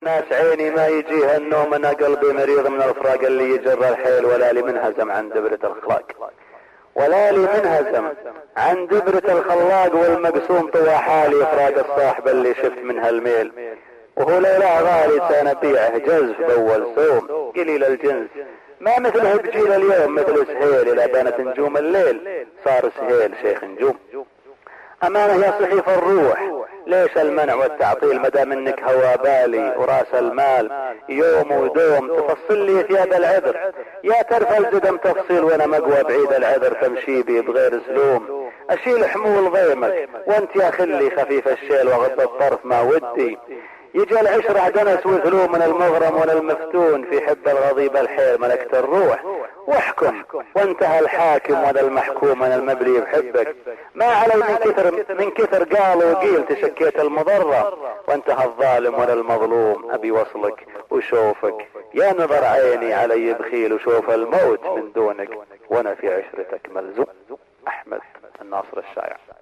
ناس عيني ما يجيها النوم، انا قلبي مريض من الفراق اللي يجر الحيل، ولا لي منهزم عن دبرة الخلاق، ولا لي منهزم عن دبرة الخلاق، والمقسوم طوى حالي فراق الصاحب اللي شفت منها الميل، وهو ليلة غالي سنبيعه جزف بول سوم قليل الجنس، ما مثله بجيل اليوم مثل سهيل، إلى بانت نجوم الليل صار سهيل شيخ نجوم. امانه يا صحيف الروح ليش المنع والتعطيل، مدام انك هوا بالي وراس المال يوم ودوم تفصل لي ثياب العذر، يا ترفع الزدم تفصيل وانا مقوى بعيد العذر، تمشي بي بغير سلوم، اشيل حمول ضيمك وانت يا خلي خفيف الشيل وغض الطرف ما ودي، يجي العشرة دنس وثلو من المغرم ولا المفتون، في حب الغضيب الحيل ملكت الروح، واحكم وانتهى الحاكم ولا المحكوم انا المبلي بحبك، ما علي من كثر قال وقيل تشكيت المضرة، وانتهى الظالم ولا المظلوم ابي وصلك وشوفك، يا نظر عيني علي بخيل وشوف الموت من دونك، وانا في عشرتك ملزوم. احمد الناصر الشايع.